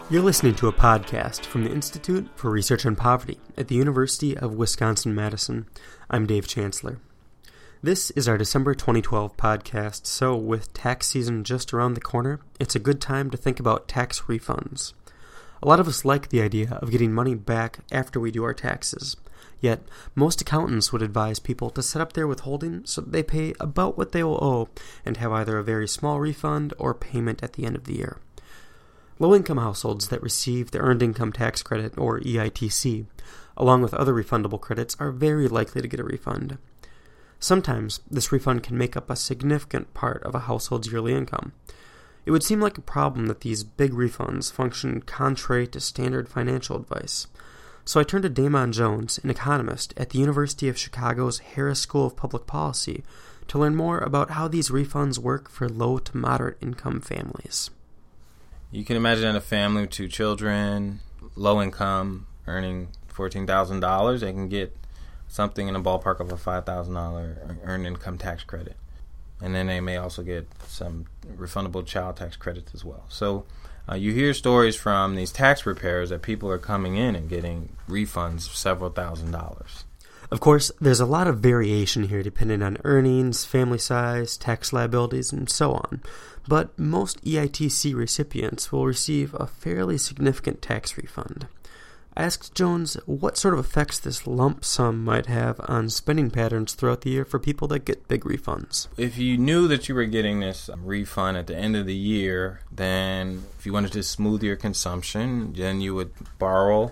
You're listening to a podcast from the Institute for Research on Poverty at the University of Wisconsin-Madison. I'm Dave Chancellor. This is our December 2012 podcast, so with tax season just around the corner, it's a good time to think about tax refunds. A lot of us like the idea of getting money back after we do our taxes, yet most accountants would advise people to set up their withholding so that they pay about what they will owe and have either a very small refund or payment at the end of the year. Low-income households that receive the Earned Income Tax Credit, or EITC, along with other refundable credits, are very likely to get a refund. Sometimes, this refund can make up a significant part of a household's yearly income. It would seem like a problem that these big refunds function contrary to standard financial advice. So I turned to Damon Jones, an economist at the University of Chicago's Harris School of Public Policy, to learn more about how these refunds work for low to moderate income families. You can imagine a family with 2 children, low income, earning $14,000. They can get something in the ballpark of a $5,000 earned income tax credit. And then they may also get some refundable child tax credits as well. So you hear stories from these tax preparers that people are coming in and getting refunds of several $1,000s. Of course, there's a lot of variation here depending on earnings, family size, tax liabilities, and so on. But most EITC recipients will receive a fairly significant tax refund. I asked Jones what sort of effects this lump sum might have on spending patterns throughout the year for people that get big refunds. If you knew that you were getting this refund at the end of the year, then if you wanted to smooth your consumption, then you would borrow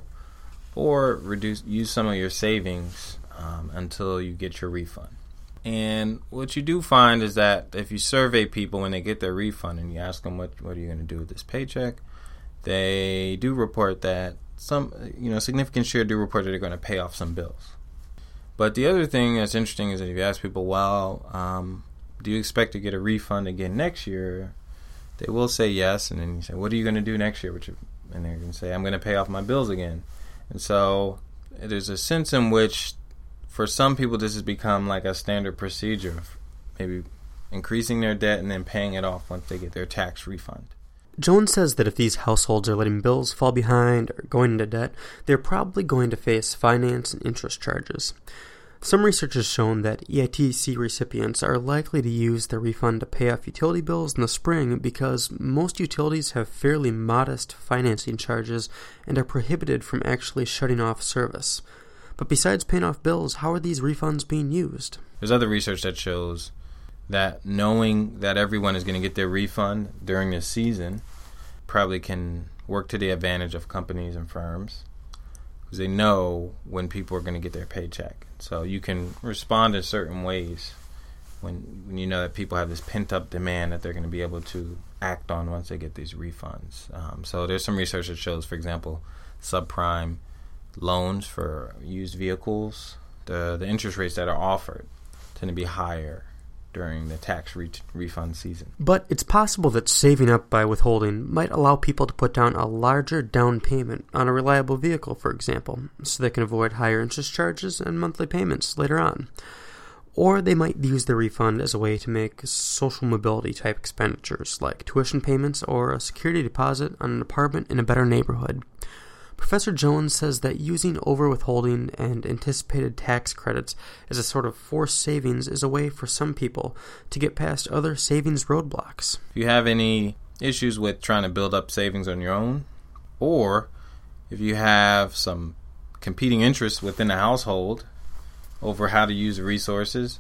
or use some of your savings until you get your refund. And what you do find is that if you survey people when they get their refund and you ask them what are you going to do with this paycheck, they do report that significant share do report that they're going to pay off some bills. But the other thing that's interesting is that if you ask people, do you expect to get a refund again next year? They will say yes, and then you say, what are you going to do next year? And they're going to say, I'm going to pay off my bills again. And so there's a sense in which for some people this has become like a standard procedure of maybe increasing their debt and then paying it off once they get their tax refund. Jones says that if these households are letting bills fall behind or going into debt, they're probably going to face finance and interest charges. Some research has shown that EITC recipients are likely to use their refund to pay off utility bills in the spring because most utilities have fairly modest financing charges and are prohibited from actually shutting off service. But besides paying off bills, how are these refunds being used? There's other research that shows that knowing that everyone is going to get their refund during this season probably can work to the advantage of companies and firms because they know when people are going to get their paycheck. So you can respond in certain ways when you know that people have this pent-up demand that they're going to be able to act on once they get these refunds. So there's some research that shows, for example, subprime loans for used vehicles, the interest rates that are offered tend to be higher during the tax refund season. But it's possible that saving up by withholding might allow people to put down a larger down payment on a reliable vehicle, for example, so they can avoid higher interest charges and monthly payments later on. Or they might use the refund as a way to make social mobility type expenditures like tuition payments or a security deposit on an apartment in a better neighborhood. Professor Jones says that using over-withholding and anticipated tax credits as a sort of forced savings is a way for some people to get past other savings roadblocks. If you have any issues with trying to build up savings on your own, or if you have some competing interests within the household over how to use the resources,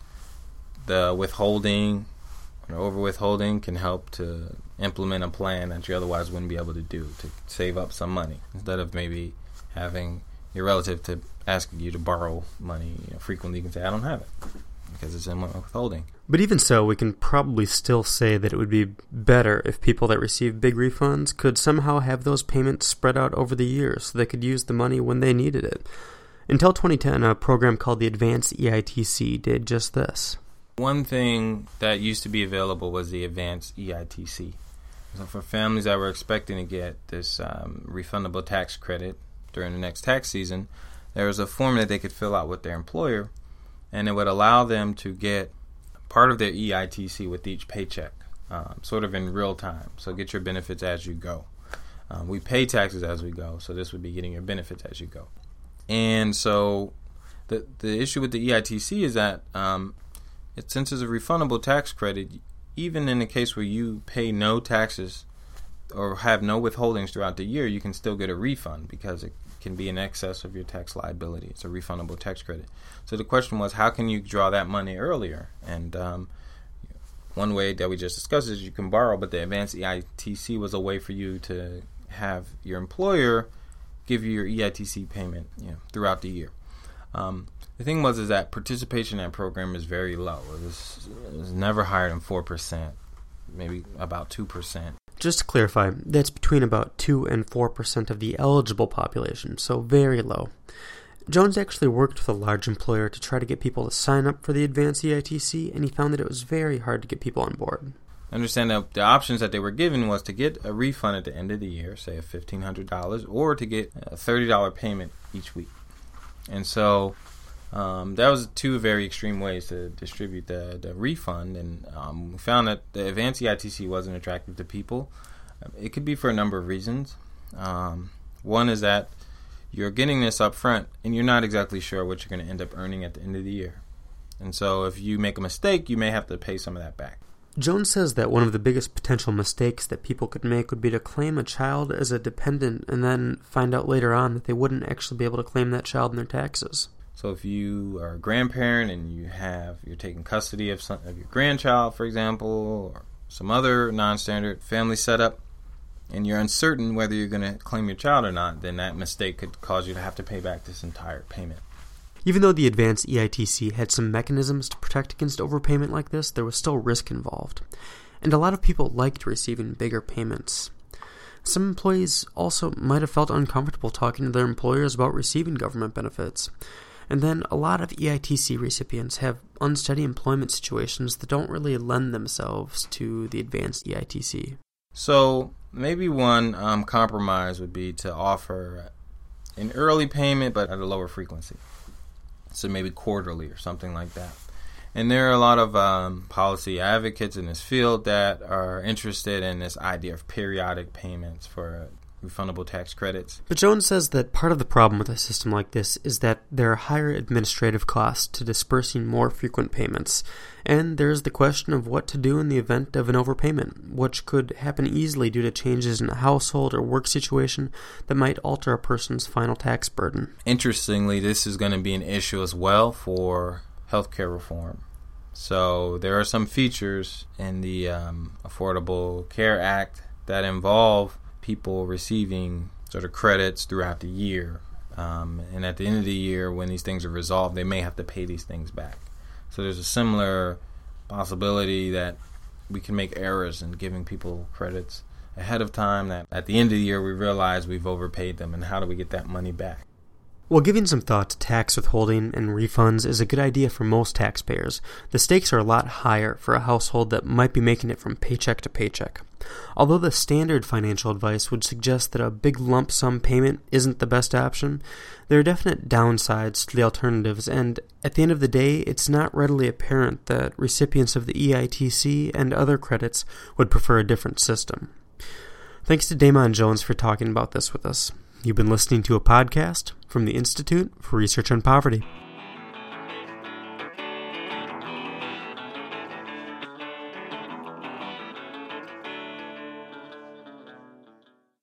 the withholding or over-withholding can help to implement a plan that you otherwise wouldn't be able to do to save up some money instead of maybe having your relative to asking you to borrow money. Frequently you can say, I don't have it because it's in my withholding. But even so, we can probably still say that it would be better if people that receive big refunds could somehow have those payments spread out over the years so they could use the money when they needed it. Until 2010, a program called the Advanced EITC did just this. One thing that used to be available was the Advanced EITC. So for families that were expecting to get this refundable tax credit during the next tax season, there was a form that they could fill out with their employer, and it would allow them to get part of their EITC with each paycheck, sort of in real time. So get your benefits as you go. We pay taxes as we go, so this would be getting your benefits as you go. And so the issue with the EITC is that since it's a refundable tax credit, even in the case where you pay no taxes or have no withholdings throughout the year, you can still get a refund because it can be in excess of your tax liability. It's a refundable tax credit. So the question was, how can you draw that money earlier? And one way that we just discussed is you can borrow, but the advanced EITC was a way for you to have your employer give you your EITC payment throughout the year. The thing is that participation in that program is very low. It was never higher than 4%, maybe about 2%. Just to clarify, that's between about 2 and 4% of the eligible population, so very low. Jones actually worked with a large employer to try to get people to sign up for the advanced EITC, and he found that it was very hard to get people on board. Understand that the options that they were given was to get a refund at the end of the year, say of $1,500, or to get a $30 payment each week. And so that was two very extreme ways to distribute the refund, and we found that the advanced EITC wasn't attractive to people. It could be for a number of reasons. One is that you're getting this up front, and you're not exactly sure what you're going to end up earning at the end of the year. And so if you make a mistake, you may have to pay some of that back. Jones says that one of the biggest potential mistakes that people could make would be to claim a child as a dependent and then find out later on that they wouldn't actually be able to claim that child in their taxes. So if you are a grandparent and you're taking custody of your grandchild, for example, or some other non-standard family setup, and you're uncertain whether you're going to claim your child or not, then that mistake could cause you to have to pay back this entire payment. Even though the advanced EITC had some mechanisms to protect against overpayment like this, there was still risk involved. And a lot of people liked receiving bigger payments. Some employees also might have felt uncomfortable talking to their employers about receiving government benefits. And then a lot of EITC recipients have unsteady employment situations that don't really lend themselves to the advanced EITC. So maybe one compromise would be to offer an early payment but at a lower frequency. So maybe quarterly or something like that. And there are a lot of policy advocates in this field that are interested in this idea of periodic payments for refundable tax credits. But Jones says that part of the problem with a system like this is that there are higher administrative costs to dispersing more frequent payments, and there's the question of what to do in the event of an overpayment, which could happen easily due to changes in a household or work situation that might alter a person's final tax burden. Interestingly, this is going to be an issue as well for healthcare reform. So there are some features in the Affordable Care Act that involve people receiving sort of credits throughout the year. And at the end of the year, when these things are resolved, they may have to pay these things back. So there's a similar possibility that we can make errors in giving people credits ahead of time, that at the end of the year we realize we've overpaid them, and how do we get that money back? While giving some thought to tax withholding and refunds is a good idea for most taxpayers, the stakes are a lot higher for a household that might be making it from paycheck to paycheck. Although the standard financial advice would suggest that a big lump sum payment isn't the best option, there are definite downsides to the alternatives, and at the end of the day, it's not readily apparent that recipients of the EITC and other credits would prefer a different system. Thanks to Damon Jones for talking about this with us. You've been listening to a podcast from the Institute for Research on Poverty.